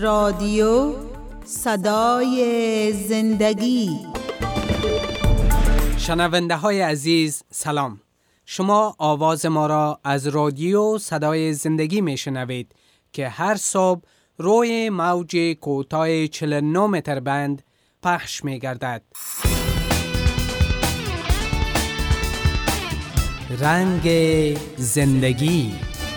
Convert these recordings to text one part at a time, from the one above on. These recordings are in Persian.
رادیو صدای زندگی. شنونده های عزیز سلام. شما آواز ما را از رادیو صدای زندگی می شنوید که هر صبح روی موج کوتاه 49 متر بند پخش می گردد. رنگ زندگی.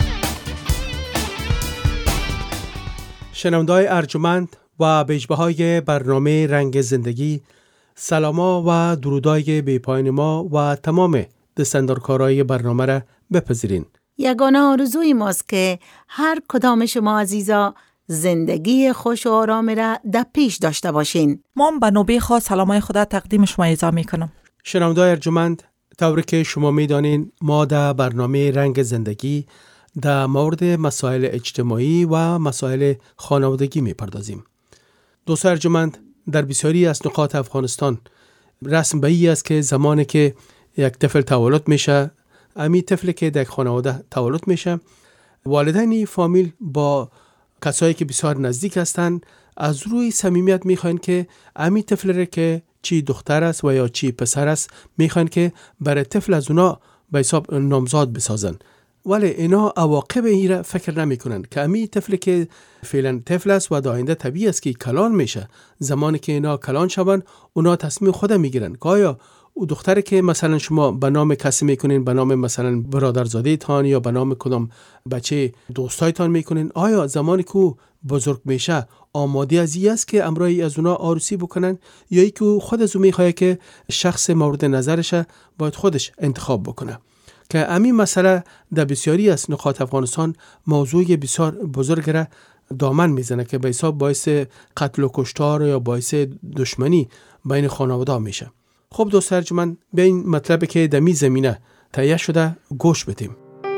شنونده‌های ارجمند و بیژبه‌های برنامه رنگ زندگی، سلاما و درودای بی‌پایان ما و تمام دستاندارکارای برنامه را بپذیرین. یگانه آرزوی ماست که هر کدام شما عزیزا زندگی خوش و آرام را در پیش داشته باشین. ما به نوبه خاص سلامای خدا تقدیم شما عرض می‌کنم. شنونده‌های ارجمند، طوری که شما می‌دانین ما در برنامه رنگ زندگی در مورد مسائل اجتماعی و مسائل خانوادگی می‌پردازیم. دوستان ارجمند، در بسیاری از نقاط افغانستان رسم به این است که زمانی که یک طفل تولد میشه، امی طفلی که در خانواده تولد میشه، والدین فامیل با کسایی که بسیار نزدیک هستند از روی صمیمیت میخوان که امی طفل را که چی دختر است و یا چی پسر است میخوان که برای طفل از اونا به حساب نامزاد بسازن. ولی اینا عواقب این را فکر نمی کنن که امی طفلی که فعلا طفل است و در آینده طبیعی است که کلان میشه، زمانی که اینا کلان شون اونا تصمیم خود میگیرن که آیا او دختری که مثلا شما به نام کسی میکنین، به نام مثلا برادرزاده تان یا به نام کدام بچه دوستایتان میکنین، آیا زمانی که او بزرگ میشه آماده از این است که امرای از اونا عروسی بکنن، یا ای که خود از او میخواه که شخص مورد نظرش باید خودش انتخاب بکنه. که همین مسئله در بسیاری از نقاط افغانستان موضوع بسیار بزرگ را دامن میزنه که به حساب باعث قتل و کشتار یا باعث دشمنی بین خانواده میشه. خب دوست ارجمند، به این مطلبی که در می زمینه تهیه شده گوش بدیم.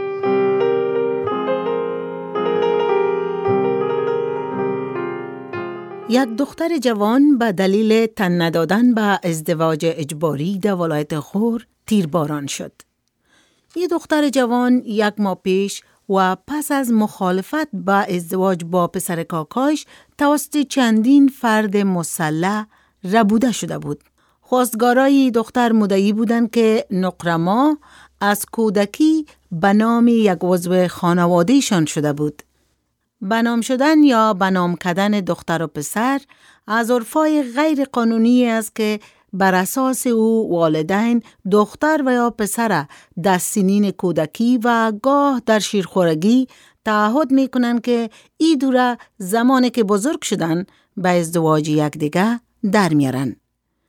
یک دختر جوان به دلیل تن ندادن به ازدواج اجباری در ولایت غور تیرباران شد. این دختر جوان یک ماه پیش و پس از مخالفت با ازدواج با پسر کاکاش توسط چندین فرد مسلح ربوده شده بود. خواستگارای دختر مدعی بودند که نقرما از کودکی به نام یک عضو خانوادهشان شده بود. به نام شدن یا به نام کردن دختر و پسر از عرفای غیر قانونی است که بر اساس او والدین دختر و یا پسر در سنین کودکی و گاه در شیرخورگی تعهد میکنند که ای دوره زمانی که بزرگ شدن به ازدواج یکدیگر در میارن.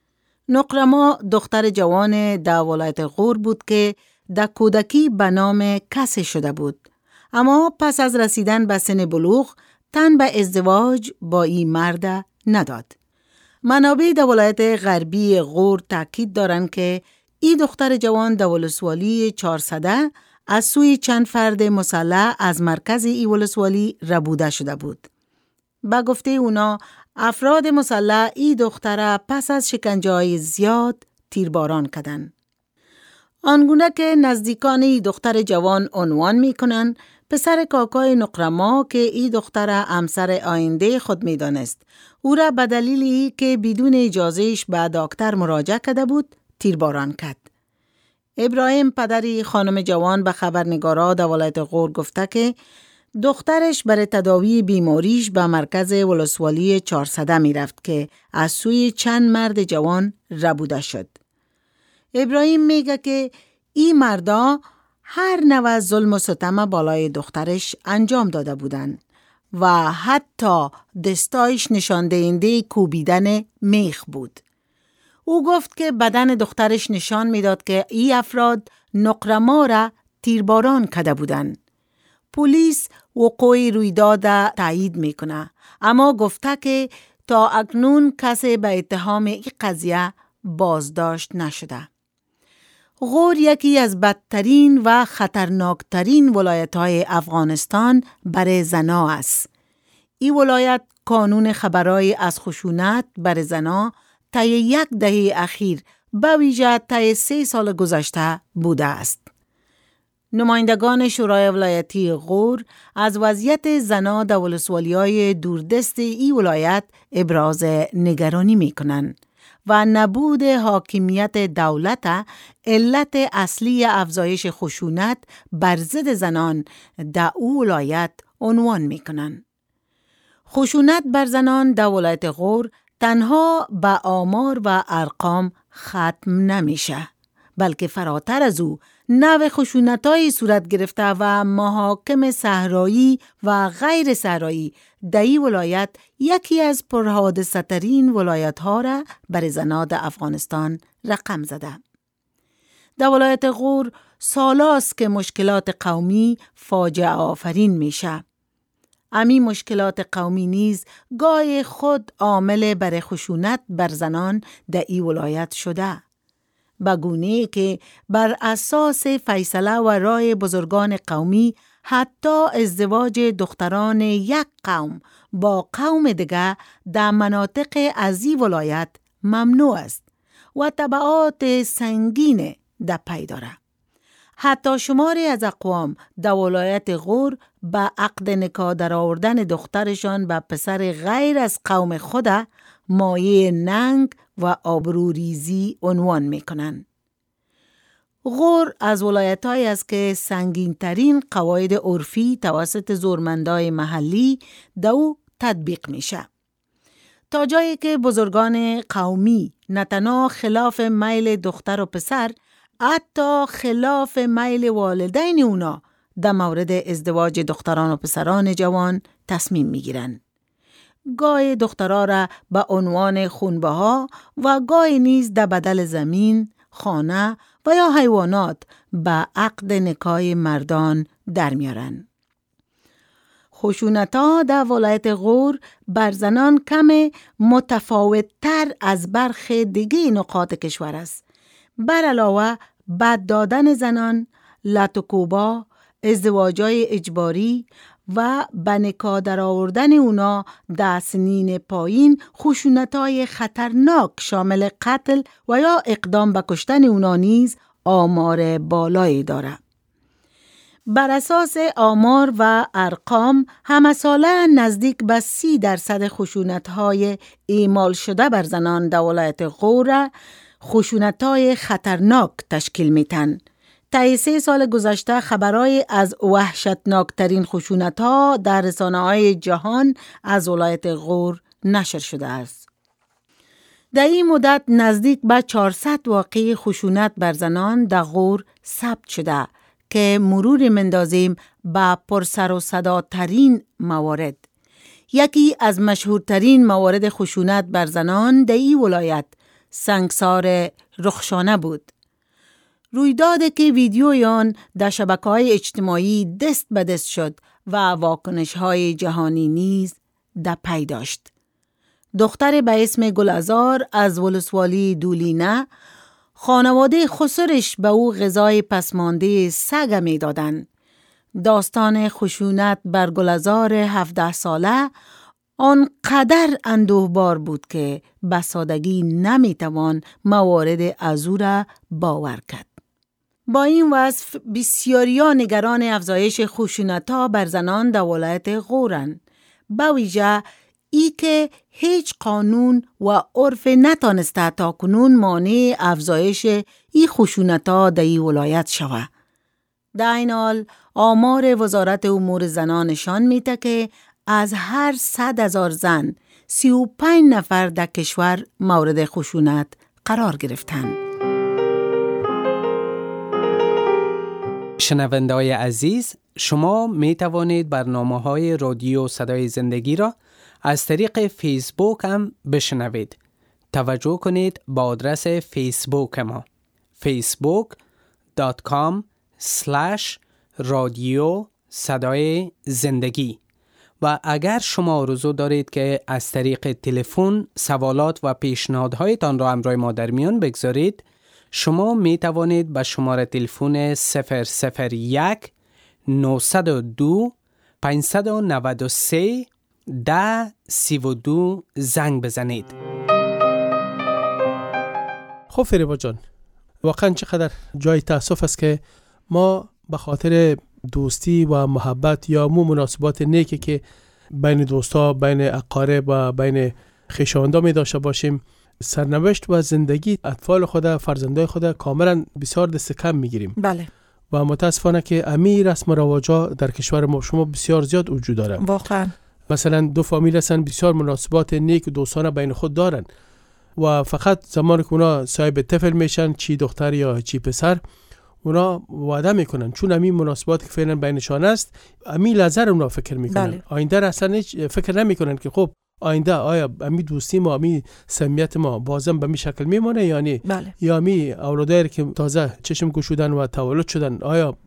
نقرما دختر جوان در ولایت غور بود که در کودکی به نام کسی شده بود، اما پس از رسیدن به سن بلوغ تن به ازدواج با این مرد نداد. منابع در ولایت غربی غور تاکید دارند که این دختر جوان در ولسوالی 400 از سوی چند فرد مسلح از مرکز این ولسوالی ربوده شده بود. با گفته اونا افراد مسلح این دختر پس از شکنجه‌های زیاد تیرباران کردند. آنگونه که نزدیکان این دختر جوان عنوان می‌کنند، پسر کاکای نقرما که این دختر همسر آینده خود می‌دانست، او را به دلیلی که بدون اجازهش به دکتر مراجعه کرده بود تیرباران کرد. ابراهیم پدری خانم جوان به خبرنگارا در ولایت غور گفته که دخترش برای تداوی بیماریش به مرکز ولسوالی 400 می رفت که از سوی چند مرد جوان ربوده شد. ابراهیم میگه که این مردا هر نوع ظلم و ستم بالای دخترش انجام داده بودند و حتی دستایش نشان دهنده کوبیدن میخ بود. او گفت که بدن دخترش نشان میداد که این افراد نقرما را تیرباران کرده بودند. پلیس وقوع رویداد تایید میکنه، اما گفته که تا اکنون کسی به اتهام این قضیه بازداشت نشده. غور یکی از بدترین و خطرناکترین ولایت‌های افغانستان برای زنا است. این ولایت قانون خبرای از خشونت بر زنا طی 1 دهه اخیر به ویژه طی 3 سال گذشته بوده است. نمایندگان شورای ولایتی غور از وضعیت زنان در ولسوالی‌های دوردست ای ولایت ابراز نگرانی می‌کنند و نبود حاکمیت دولت علت اصلی افزایش خشونت بر ضد زنان در او ولایت عنوان می‌کنند. خشونت بر زنان در ولایت غور تنها به آمار و ارقام ختم نمیشه، بلکه فراتر از او نوع خشونت‌های صورت گرفته و محاکم صحرایی و غیر صحرایی در این ولایت یکی از پرحادثه‌ترین ولایت‌ها را بر زنان در افغانستان رقم زده. در ولایت غور سالاست که مشکلات قومی فاجعه آفرین میشه. امی مشکلات قومی نیز گاه خود عامل بر خشونت بر زنان در این ولایت شده. بگونه که بر اساس فیصله و رای بزرگان قومی حتی ازدواج دختران یک قوم با قوم دیگر در مناطق از این ولایت ممنوع است و تبعات سنگین در پی دارد. حتی شماری از اقوام در ولایت غور به عقد نکاح درآوردن دخترشان به پسر غیر از قوم خود مایه ننگ و آبروریزی عنوان میکنند. غور از ولایت‌هایی است که سنگین‌ترین قواعد عرفی توسط زورمندای محلی در او تطبیق میشه. تا جایی که بزرگان قومی نه تنها خلاف میل دختر و پسر، حتی خلاف میل والدین اونا در مورد ازدواج دختران و پسران جوان تصمیم میگیرند. گاه دخترها را به عنوان خونبها و گاه نیز در بدل زمین، خانه و یا حیوانات به عقد نکاح مردان در میارن. خشونت‌ها در ولایت غور بر زنان کم متفاوت‌تر از برخی دیگه نقاط کشور است. بر علاوه بد دادن زنان، لطوکوبا، ازدواج‌های اجباری و به نکاح درآوردن اونا در سنین پایین خشونت‌های خطرناک شامل قتل و یا اقدام به کشتن اونا نیز آمار بالایی دارد. بر اساس آمار و ارقام همساله نزدیک به 30% خشونت‌های اعمال شده بر زنان در ولایت غور خشونت‌های خطرناک تشکیل میتن. طی 3 سال گذشته خبرهای از وحشتناکترین خشونت‌ها در رسانه‌های جهان از ولایت غور نشر شده است. در این مدت نزدیک به 400 واقعه خشونت بر زنان در غور ثبت شده که مرور مندازیم به پرسر و صداترین موارد. یکی از مشهورترین موارد خشونت بر زنان در این ولایت سنگسار رخشانه بود. رویدادی که ویدیوی آن در شبکه‌های اجتماعی دست به دست شد و واکنش‌های جهانی نیز در پی داشت. دختر به اسم گلزار از ولسوالی دولینه، خانواده خسرش به او غذای پسمانده سگ می دادن. داستان خشونت بر گلزار 17 ساله آنقدر اندوهبار بود که به سادگی نمی توان موارد از او را باور کرد. با این وصف بسیاریا نگران افزایش خشونت‌ها بر زنان در ولایت غورند. به ویژه ای که هیچ قانون و عرف نتانسته تا کنون مانع افزایش این خشونت‌ها در این ولایت شود. در این حال آمار وزارت امور زنان نشان میده که از هر 100,000 زن 35 نفر در کشور مورد خشونت قرار گرفتند. شنونده‌های عزیز، شما می توانید برنامه‌های رادیو صدای زندگی را از طریق فیسبوک هم بشنوید. توجه کنید با آدرس فیسبوک ما facebook.com/رادیو صدای زندگی. و اگر شما آرزو دارید که از طریق تلفن سوالات و پیشنهادهایتان را همراه ما در میان بگذارید، شما می توانید به شماره تلفن 001 902 593 1032 زنگ بزنید. خب فریبا جان، واقعا چقدر جای تأسف است که ما به خاطر دوستی و محبت یا مناسبات نیکی که بین دوستا، بین اقارب و بین خویشاوندان می داشته باشیم، سرنوشت و زندگی اطفال خود، فرزندای خود کاملا بسیار دست کم میگیریم. بله. و متاسفانه که امی رسم و رواجا در کشور ما شما بسیار زیاد وجود داره. واقعا مثلا دو فامیل هستن، بسیار مناسبات نیک و دوستانه بین خود دارن و فقط زمانی که اونا صاحب طفل میشن، چی دختر یا چی پسر، اونا وعده میکنن چون امی مناسبات که فعلا بینشان است، امی لحظه اونا فکر میکنن. بله. آینده اصلا هیچ فکر نمیکنن که خب آینده آیا امی دوستی ما، امی سمیت ما بازم به می شکل میمونه یا نه. بله. یا امی اولادایی که تازه چشم گشودن و تولد شدن، آیا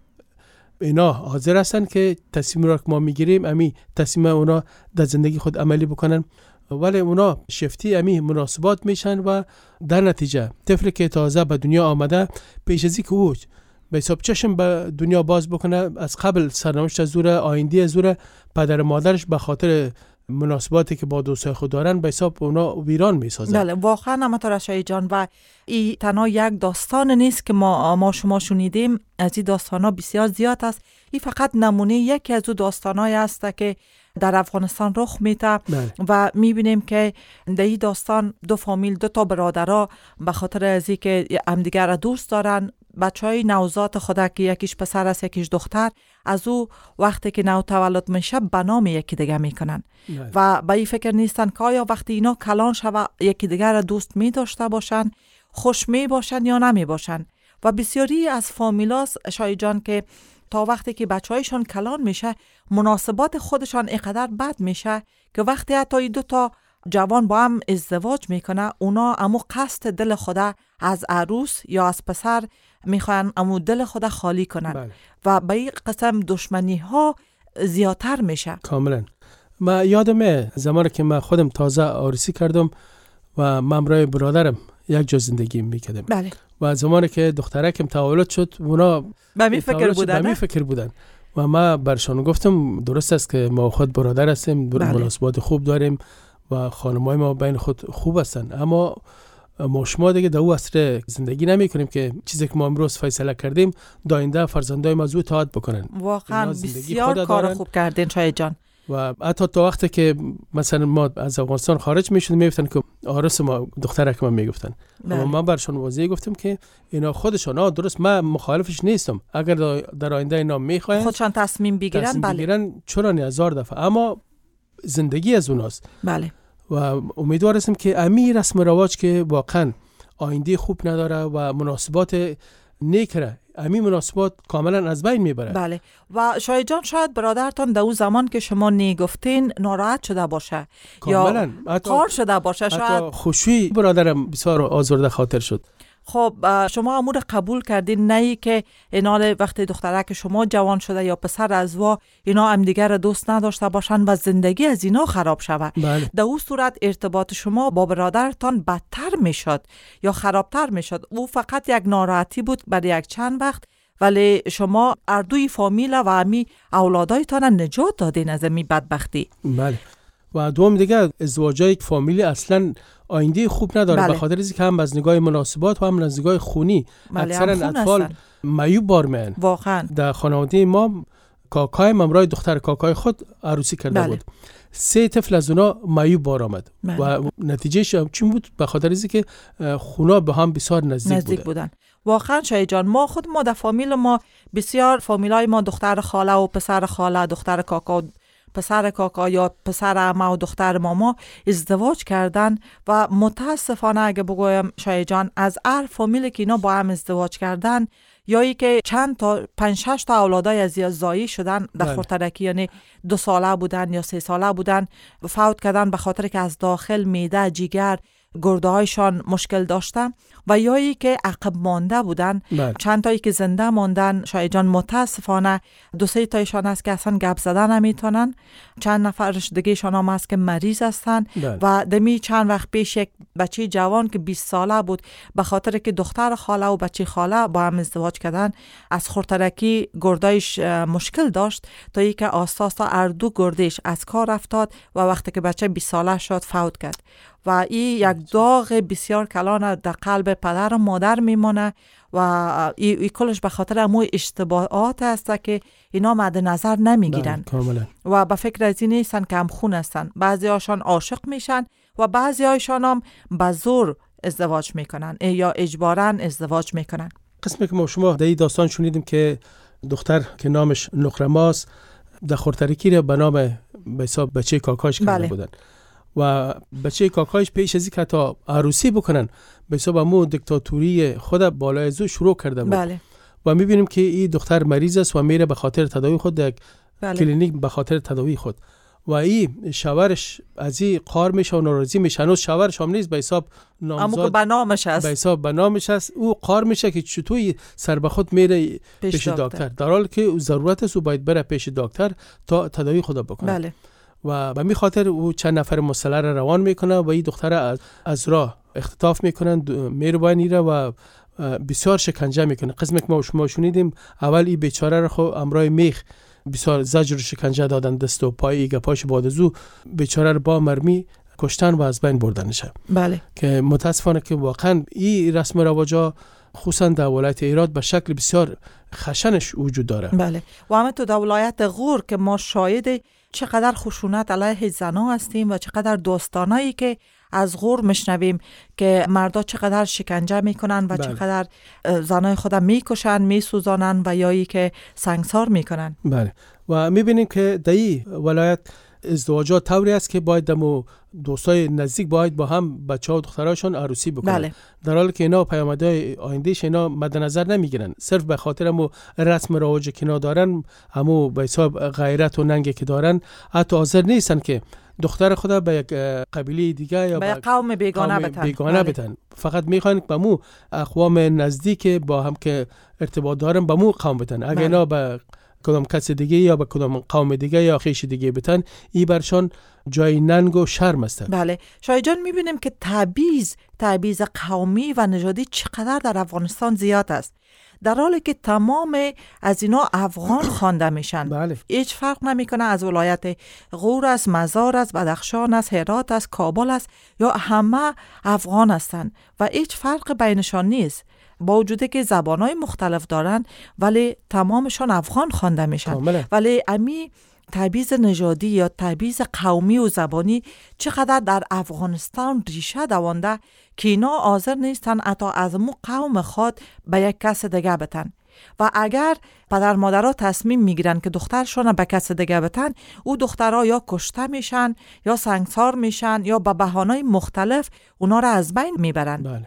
اینا حاضر هستن که تصمیم را که ما میگیریم امی تصمیم اونا در زندگی خود عملی بکنن؟ ولی اونا شفتی امی مناسبات میشن و در نتیجه طفلی که تازه به دنیا آمده، پیش از اینکه او به حساب چشم به دنیا باز بکنه، از قبل سرنوشت از زور، آینده از زور پدر مادرش به خاطر مناسباتی که با دوستای خود دارن به حساب اونا ویران میسازن. بله واقعا همینطور شای جان. و این تنها یک داستان نیست که ما شما شنیدیم، از این داستانا بسیار زیاد است. این فقط نمونه یکی از اون داستانایی است که در افغانستان رخ میده. و میبینیم که در این داستان دو فامیل، دو تا برادرها به خاطر از اینکه همدیگر را دوست دارن، بچهای نوزاد خود که یکیش پسر است یکیش دختر، از او وقتی که نو تولد میشه به نام یکی دیگه میکنن و به این فکر نیستن که آیا وقتی اینا کلان شوه یکی دیگر را دوست می داشته باشن، خوش می باشن یا نمی باشن. و بسیاری از فامیلاست شای جان که تا وقتی که بچه‌هایشان کلان میشه، مناسبات خودشان اینقدر بد میشه که وقتی حتی دو تا جوان با هم ازدواج میکنه، اونا امو قصد دل خدا از عروس یا از پسر میخوان امو دل خدا خالی کنن. بله. و به این قسم دشمنی ها زیادتر میشه. کاملا. من یادمه زمانی که من خودم تازه عروسی کردم و من برای برادرم یک جا زندگی میکردم. بله. و زمانی که دخترکم تولد شد، اونا به می فکر بودن. و ما برشان گفتم درست است که ما خود برادر هستیم، مناسبات خوب داریم و خانمای ما بین خود خوب هستن، اما ما شما دیگه در او عصر زندگی نمی کنیم که چیزی که ما امروز فیصله کردیم داینده فرزندای ما زود اطاعت بکنن. واقعا بسیار کار خوب کردین شای جان. و حتی تا وقتی که مثلا ما از افغانستان خارج میشدیم میگفتن که عروس ما دخترک ما میگفتن، اما من برشان واضح گفتم که اینا خودشان درست، من مخالفش نیستم، اگر در آینده اینا میخواین خودشان تصمیم بگیرن بله چرا نه، 1000 دفعه، اما زندگی از اوناست. بله. و امیدوار هستم که امی رسم و رواج که واقعا آینده خوب نداره و مناسبات نیکره، امی مناسبات کاملا از بین میبره. بله. و شای جان شاید برادرتان در اون زمان که شما نگفتین ناراحت شده باشه کاملا. یا کار شده باشه، شاید خوشی برادرم بسیار آزرده خاطر شد. خب شما امور قبول کردین، نه که اینا وقتی دخترک شما جوان شده یا پسر از وا اینا هم دیگر دوست نداشته باشن و زندگی از اینا خراب شود. بله. در اون صورت ارتباط شما با برادرتان بدتر میشد یا خرابتر میشد. او فقط یک ناراحتی بود برای یک چند وقت، ولی شما اردوی فامیل و امی اولادایتان نجات دادین از این بدبختی. بله. و دوم دیگه ازدواجای فامیلی اصلا آینده خوب نداره. بله. به خاطر اینکه هم از نگاه مناسبات و هم از نگاه خونی اکثرا اطفال معیوب بارمن. واقعا در خانواده ما کاکای ممرای دختر کاکای خود عروسی کرده. بله. بود 3 طفل از اونا معیوب بار آمد. بله. و نتیجهش چی بود؟ به خاطر اینکه خونا به هم بسیار نزدیک بودن. واقعا شای جان، ما در فامیل ما بسیار فامیلای ما دختر خاله و پسر خاله، دختر کاکا پسر کاکا یا پسر عمه و دختر ماما ازدواج کردن و متاسفانه اگه بگویم شای جان، از هر فامیلی که اینا با هم ازدواج کردن یا ای که چند تا 5-6 تا اولادای از زایی شدن در خردترکی، یعنی 2 ساله بودن یا 3 ساله بودن، فوت کردن به خاطر که از داخل معده، جگر، گرده هایشان مشکل داشتن، و یایی که عقب مانده بودن. چند تایی که زنده ماندن شای جان، متاسفانه 2-3 تایشان هست که اصلا گپ زدن نمیتونن، چند نفرش دیگه شان هم هست که مریض هستن. و دمی چند وقت پیش یک بچه جوان که 20 ساله بود به خاطر که دختر خاله و بچه خاله با هم ازدواج کردن، از خردترکی گردایش مشکل داشت تا ای که آساسا اردو گردش از کار افتاد و وقتی که بچه 20 ساله شد فوت کرد. و این یک داغ بسیار کلان در قلب پدر و مادر میمونه و این کلش به خاطر همون اشتباهات است که اینا مد نظر نمیگیرن و به فکر از این نیستن که هم خون هستن. بعضی هاشان عاشق میشن و بعضی هاشان هم به زور ازدواج میکنن یا اجباراً ازدواج میکنن. قسمی که ما شما در این داستان شنیدیم که دختر که نامش نخرماست در خورترکی را به نام به حساب بچه کاکاش کرده بودن و بچه کاکاش پیش از اینکه تا عروسی بکنن به حساب همون دیکتاتوری خود بالای از او شروع کرده بود. و میبینیم که این دختر مریض است و میره به خاطر تداوی خود در کلینیک به خاطر تداوی خود و این شوهرش از این قار میشه و ناراضی میشه. هنوز شوهرش هم نیست، به حساب نامزاد به نامش است، به حساب به نامش است. او قار میشه که چطور سر به خود میره پیش دکتر، در حالی که او ضرورت است او باید بره پیش دکتر تا تداوی خود بکنه. و به می خاطر او چند نفر مسلح را روان میکنه و این دختر از راه اختطاف میکنن، میروانی را و بسیار شکنجه میکنه. قسمی که ما شنیدیم اول این بیچاره را خو امرای میخ بسیار زجر و شکنجه دادن، دست و پای ایگه پاش بعد از او بیچاره را با مرمی کشتن و از بین بردنشه. که متاسفانه که واقعا این رسم و رواجا خصوصا در ولایت هرات به شکل بسیار خشنش وجود داره. و همه تو در ولایت غور که ما شاهد چقدر خشونت علیه زنان هستیم و چقدر داستانایی که از غور میشنویم که مردا چقدر شکنجه میکنن و چقدر زنای خودم میکشن، میسوزانن و یایی که سنگسار میکنن. و میبینیم که در این ولایت ازدواجات طوری است که باید دمو دوستای نزدیک باید با هم بچه‌ها و دختراشون عروسی بکنن. در حالی که اینا پیامدهای آیندهش اینا مد نظر نمیگیرن، صرف به خاطر همو رسم رواج که اینا دارن، همو به حساب غیرت و ننگی که دارن، حتی حاضر نیستن که دختر خدا به یک قبیله دیگه یا به قوم بیگانه بتن. فقط میخوان به مو اقوام نزدیک با هم که ارتباط دارن به مو قوم بتن. اگه اینا به کدام کس دیگه یا به کدام قوم دیگه یا خیش دیگه بتن، این برشان جای ننگ و شرم است. شاه جان میبینیم که تبعیض قومی و نژادی چقدر در افغانستان زیاد است، در حالی که تمام از اینا افغان خوانده میشن. هیچ فرق نمیکنه از ولایت غور است، مزار است، بدخشان است، هرات است، کابل است، یا همه افغان هستن و هیچ فرق بینشان نیست. با وجودی که زبانهای مختلف دارن ولی تمامشان افغان خوانده میشن. ولی امی تبعیض نژادی یا تبعیض قومی و زبانی چقدر در افغانستان ریشه دوانده که اینا حاضر نیستن حتی از مو قوم خود به یک کس دیگه بتن. و اگر پدر مادرها تصمیم میگیرن که دخترشون به کس دیگه بتن، او دخترها یا کشته میشن یا سنگسار میشن یا به بهانه‌های مختلف اونا را از بین میبرن.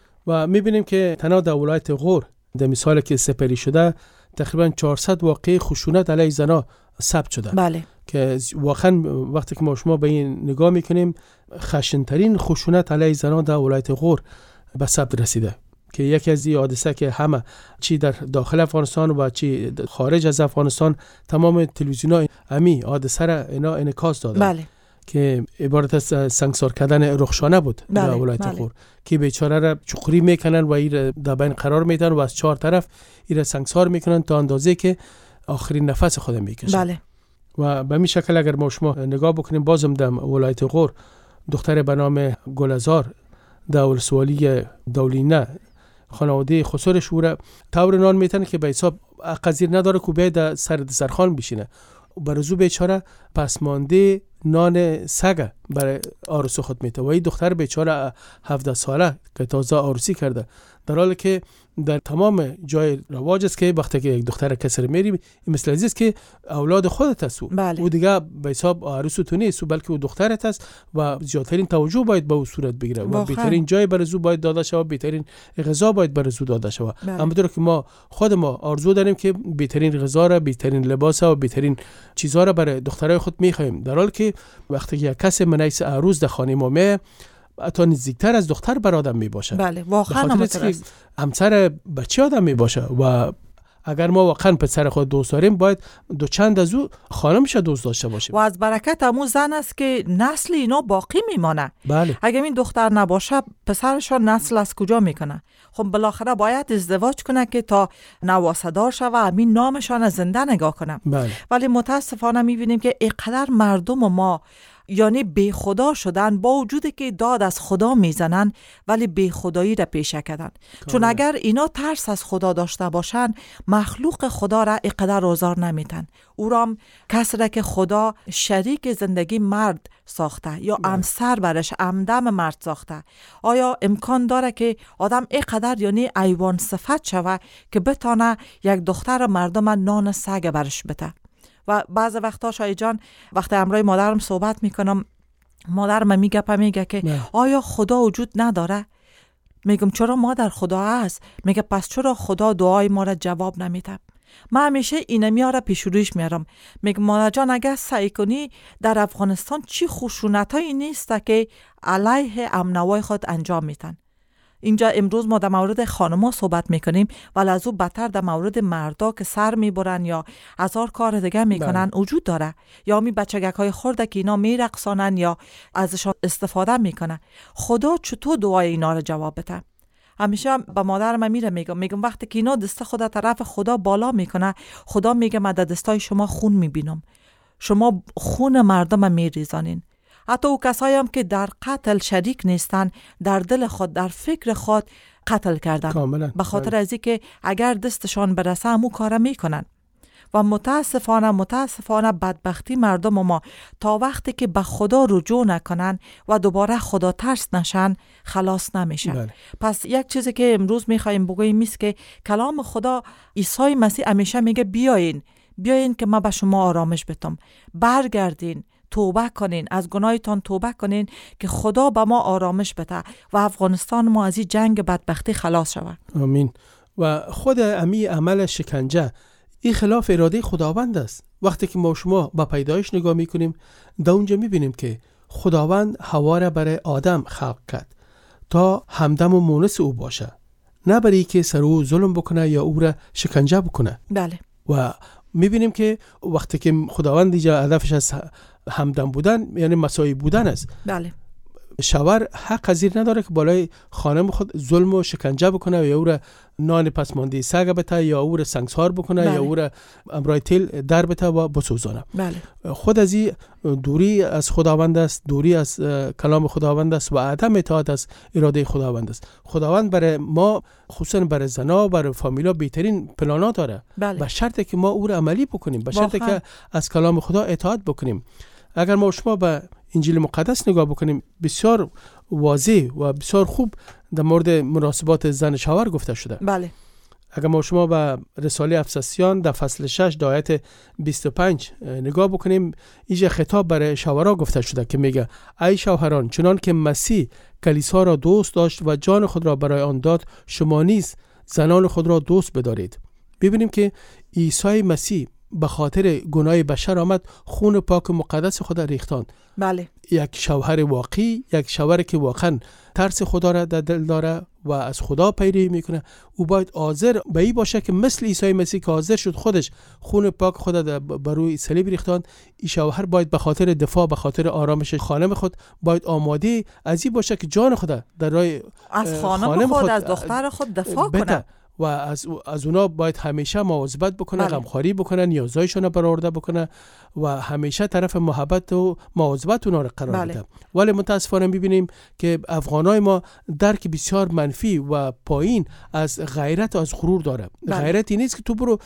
و میبینیم که تنها در ولایت غور در مثال که سپری شده تقریبا 400 واقعه خشونت علیه زنها ثبت شده. که واقعا وقتی که ما شما به این نگاه میکنیم خشنترین خشونت علیه زنها در ولایت غور به ثبت رسیده، که یکی از این حادثه که همه چی در داخل افغانستان و چی خارج از افغانستان تمام تلویزیون‌ها امی حادثه را اینا انعکاس دادن. که عبارت از سنگسار کردن رخشانه بود در ولایت غور، که بیچاره را چقری میکنن و این در بین قرار میدن و از 4 طرف این را سنگسار میکنن تا اندازه که آخرین نفس خود میکشن. و به این شکل اگر ما شما نگاه بکنیم بازم در ولایت غور دختر به نام گلزار در ولسوالی دولینه خانواده خسرش او را طور نان میتن که به حساب قذیر نداره که بیاید سر سرخان بشینه. برزو بیچاره پسمانده نان سگ برای عروسی خود میته و این دختر بیچاره 17 ساله که تازه عروسی کرده، در حالی که در تمام جای رواج است که وقتی که یک دختر کسر میری این مثل عزیز که اولاد خودت است او دیگه به حساب عروس تو نیست، بلکه او دخترت است و زیادترین توجه باید به او صورت بگیره و بهترین جای برزو باید داده شود، بهترین غذا باید برزو داده شود. همونطور که ما خود ما آرزو داریم که بهترین غذا را، بهترین لباس و بهترین چیزها را برای دخترای خود میخوایم، در حالی که وقتی یک کس منیس عروس در خانه ما می حتی نزدیکتر از دختر بر آدم می باشه. واقعا همسر بچه آدم می باشه و اگر ما واقعا پسر خود دوست داریم باید دو چند از او خانمش دوست داشته باشیم. و از برکت همون زن است که نسل اینا باقی میمانه. اگر این دختر نباشه پسرشون نسل از کجا میکنه؟ خب بالاخره باید ازدواج کنه که تا نواسدار شه و همین نامشان زنده نگاه کنه. ولی متاسفانه میبینیم که اینقدر مردم ما یعنی بی خدا شدن، با وجودی که داد از خدا میزنن ولی بی خدایی را پیشه کردن. چون اگر اینا ترس از خدا داشته باشن، مخلوق خدا را اینقدر آزار نمیتن. او را کسی را که خدا شریک زندگی مرد ساخته یا همسر برش همدم مرد ساخته، آیا امکان داره که آدم اینقدر یعنی حیوان صفت شوه که بتانه یک دختر مردم نان سگ برش بده؟ و بعض وقتا شای جان وقتی همراه مادرم صحبت میکنم، مادرم میگه که آیا خدا وجود نداره؟ میگم چرا مادر خدا هست؟ میگه پس چرا خدا دعای ما را جواب نمیده؟ من همیشه اینه میاره پیش رویش میارم، میگم مادر جان اگه سعی کنی در افغانستان چی خشونتایی نیست که علیه امنوای خود انجام میتن. اینجا امروز ما در مورد خانم‌ها صحبت میکنیم، ولی از او بدتر در مورد مردا که سر میبرن یا هزار کار دیگه میکنن وجود داره، یا می بچگک‌های خورده که اینا میرقصانن یا ازشان استفاده میکنن. خدا چطور دعای اینا رو جواب بده؟ همیشه با مادرم میگم وقتی که اینا دست خدا طرف خدا بالا میکنه، خدا میگه من در دستای شما خون میبینم، شما خون مردم میریزانین. حتی او کسایی هم که در قتل شریک نیستن، در دل خود در فکر خود قتل کردن به خاطر از اینکه اگر دستشان برسه همو کار میکنن. و متاسفانه بدبختی مردم ما تا وقتی که به خدا رجوع نکنن و دوباره خدا ترس نشن خلاص نمیشن. پس یک چیزی که امروز میخوایم بگوییم است که کلام خدا، عیسی مسیح همیشه میگه بیاین که من به شما آرامش بدم، برگردین، توبه کنین، از گناهتان توبه کنین که خدا به ما آرامش بده و افغانستان ما از این جنگ بدبختی خلاص شود. آمین. و خود امی عمل شکنجه این خلاف اراده خداوند است. وقتی که ما شما با پیدایش نگاه میکنیم، در اونجا میبینیم که خداوند هوا را برای آدم خلق کرد تا همدم و مونس او باشه، نه برای که سر او ظلم بکنه یا او را شکنجه بکنه. بله. و میبینیم که وقتی که خداوند دیگه هدفش از همدم بودن یعنی مساوی بودن است. بله. شوهر حق پذیر نداره که بالای خانم خود ظلم و شکنجه بکنه یا او را نان پسمانده سگ بته یا او را سنگسار بکنه. بله. یا او را امرای تیل در بته و بسوزانه. بله. خود از این دوری از خداوند است، دوری از کلام خداوند است و عدم اطاعت از اراده خداوند است. خداوند برای ما خصوصا برای زنا برای فامیلا بهترین پلانات داره. بله. به شرطی که ما او را عملی بکنیم، به شرطی که از کلام خدا اطاعت بکنیم. اگر ما شما به انجیل مقدس نگاه بکنیم، بسیار واضح و بسیار خوب در مورد مناسبات زن شوهر گفته شده. بله. اگر ما شما به رساله افسسیان در فصل 6 در آیت 25 نگاه بکنیم، اینجا خطاب برای شوهرها گفته شده که میگه ای شوهران، چنان که مسیح کلیسا را دوست داشت و جان خود را برای آن داد، شما نیز زنان خود را دوست بدارید. ببینیم که عیسی مسیح به خاطر گناه بشر آمد، خون پاک و مقدس خود را ریختاند. بله. یک شوهر واقعی، یک شوهر که واقعا ترس خدا را در دل داره و از خدا پیروی میکنه، او باید حاضر به این باشه که مثل عیسی مسیح که حاضر شد خودش خون پاک خود را بر روی صلیب ریختاند. این شوهر باید به خاطر دفاع، به خاطر آرامش خانم خود باید آماده از این باشه که جان خود در راه از خانم خود از دختر خود دفاع کنه و از اونا باید همیشه مواظبت بکنه. بله. غمخواری بکنه، نیازایشون برآورده بکنه و همیشه طرف محبت و مواظبت اونا رو قرار بله. بده. ولی متاسفانه می‌بینیم که افغانای ما درک بسیار منفی و پایین از غیرت و از غرور داره. بله. غیرتی نیست که تو برو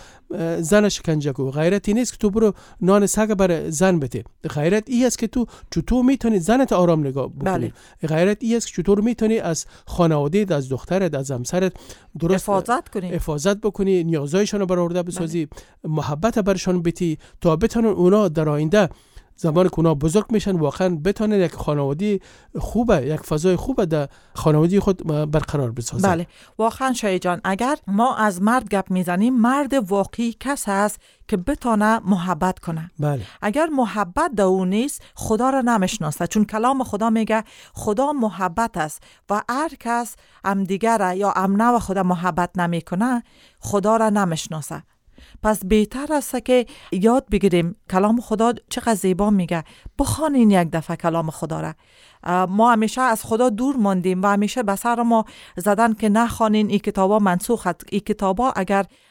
زن شکنجه کو، غیرتی نیست که تو برو نان سگ بر زن بده. غیرت این است که تو چطور میتونی زنت آرام نگاه بکنی. بله. غیرت این است که چطور میتونی از خانواده‌ت، از دخترت، از همسرت درست حفاظت بکنی، نیازایشون رو برآورده بسازی. بله. محبت برشان بتی تا بتونن اونا در آینده زمانی که اونا بزرگ میشن واقعا بتونن یک خانواده خوبه، یک فضای خوبه در خانواده خود برقرار بسازن. بله واقعا شای جان، اگر ما از مرد گپ میزنیم، مرد واقعی کس هست که بتونه محبت کنه. بله. اگر محبت در اون نیست، خدا را نمیشناسه، چون کلام خدا میگه خدا محبت است و هر کس هم دیگر یا امنه و خدا محبت نمیکنه خدا را نمیشناسه. پس بهتر است که یاد بگیریم کلام خدا چقدر زیبا میگه. بخوانین یک دفعه کلام خدا را. ما همیشه از خدا دور ماندیم و همیشه به سر ما زدن که نخوانین، این کتابا منسوخ است. این کتابا اگر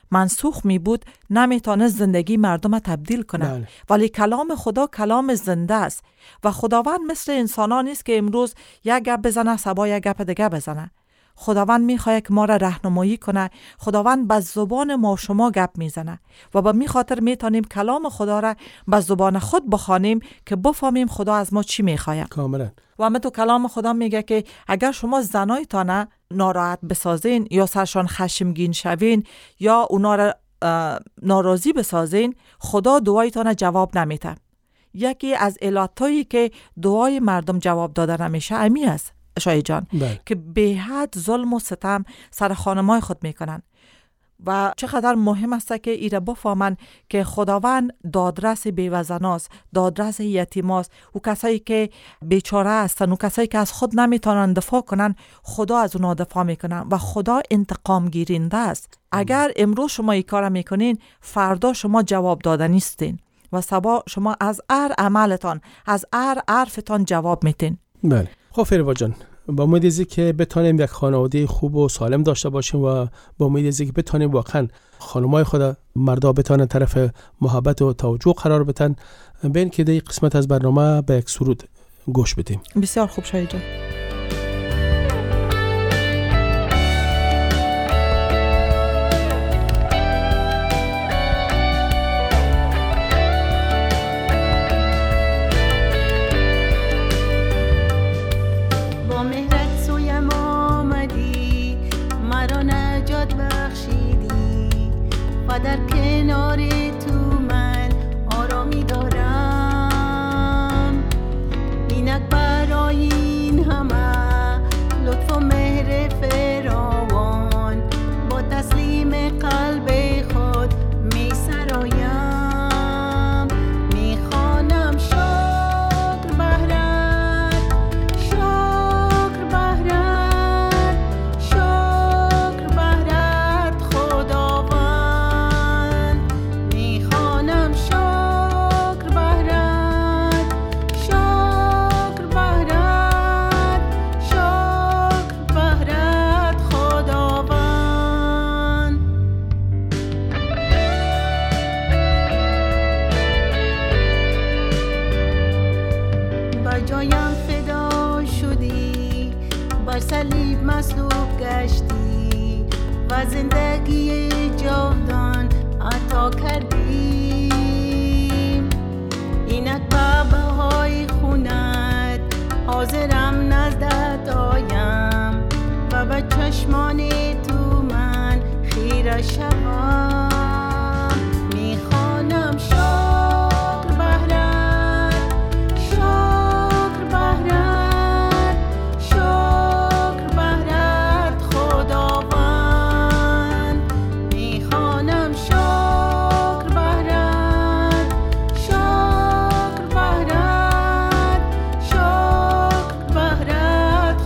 منسوخ می بود نمیتونه زندگی مردم را تبدیل کنه. ولی کلام خدا کلام زنده است و خداوند مثل انسانان نیست که امروز یک گپ بزنه صبح یک گپ دیگه بزنه. خداوند میخواد که ما را راهنمایی کنه. خداوند به زبان ما و شما گپ میزنه و به می خاطر میتونیم کلام خدا را به زبان خود بخوانیم که بفهمیم خدا از ما چی میخواد. کاملا. و همه تو کلام خدا میگه که اگر شما زنایتان ناراحت بسازین یا سرشان خشمگین شوین یا اونا را ناراضی بسازین، خدا دعایتان جواب نمیده. یکی از علتایی که دعای مردم جواب داده نمیشه امی است شای جان، که به حد ظلم و ستم سر خانمای خود میکنن. و چقدر مهم است که ایره بفهمن که خداوند دادرس بیوزناست، دادرس یتیماست و کسایی که بیچاره هستن و کسایی که از خود نمیتونن دفاع کنن، خدا از اونا دفاع میکنن و خدا انتقام گیرنده است. اگر امروز شما این کار میکنین، فردا شما جواب داده نیستین و صبح شما از هر عملتان، از هر حرفتان جواب میتین. بله. خب فریبا جان، با امید که بتونیم یک خانواده خوب و سالم داشته باشیم و با امید که بتونیم واقعا خانمای خود مردا بتونن طرف محبت و توجه قرار بدن، بین که دی قسمت از برنامه به یک سرود گوش بدیم. بسیار خوب شاید جان. در کنار تو من آرامی دارم، اینک برای این همه لطف و مهر فراوان با تسلیم قلب خود می سرایم. می خوانم شکر بهرت، شکر بهرت، شکر بهرت خداوند. جایم فدا شدی، بر صلیب مصلوب گشتی و زندگی جاودان عطا کردی. اینک به بهای خونت حاضرم نزدت آیم و به چشمان تو من خیره شوم. میخوانم شکر بهرت، شکر بهرت، شکر بهرت خداوند. میخوانم شکر بهرت، شکر بهرت، شکر بهرت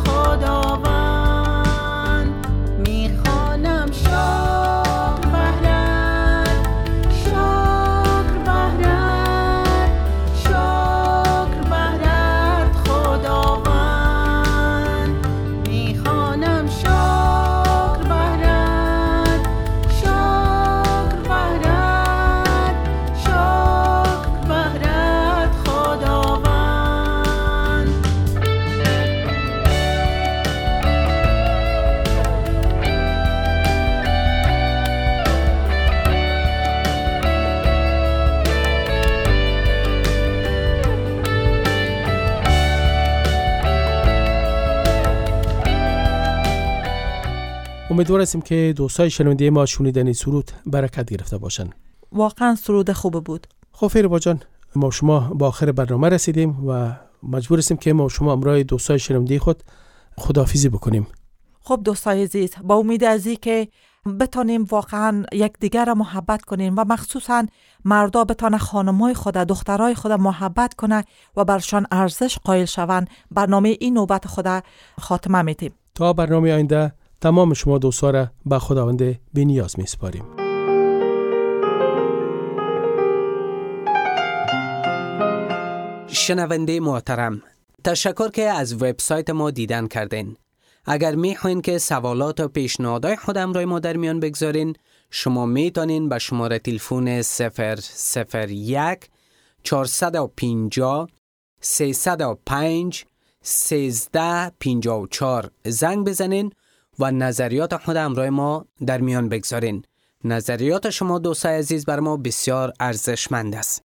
خداوند. میخوانم شکر بهرت، شکر بهرت، شکر بهرت خداوند. میخوانم شکر بهرت، شکر بهرت، شکر بهرت خداوند. امیدوار هستیم که دوستای شنونده ما شنیدن سرود برکت گرفته باشن. واقعا سرود خوب بود. خب فریبا جان، ما شما با آخر برنامه رسیدیم و مجبور هستیم که ما شما امرای دوستای شنونده خود خداحافظی بکنیم. خب دوستای عزیز، با امید از این که بتانیم واقعا یکدیگر را محبت کنیم و مخصوصا مردا بتانه خانمای خود، دخترای خود محبت کنه و برشان ارزش قائل شوند، برنامه این نوبت خود خاتمه میدیم. تا برنامه آینده تمام شما دوستا را به خداوند بی‌نیاز میسپاریم. شنونده محترم، تشکر که از وبسایت ما دیدن کردین. اگر میخواین که سوالات و پیشنهادهای خودم را ما در میان بگذارین، شما میتونین به شماره تلفن 001 450 305 1354 زنگ بزنین و نظریات خود همراه ما در میان بگذارین. نظریات شما دوستای عزیز بر ما بسیار ارزشمند است.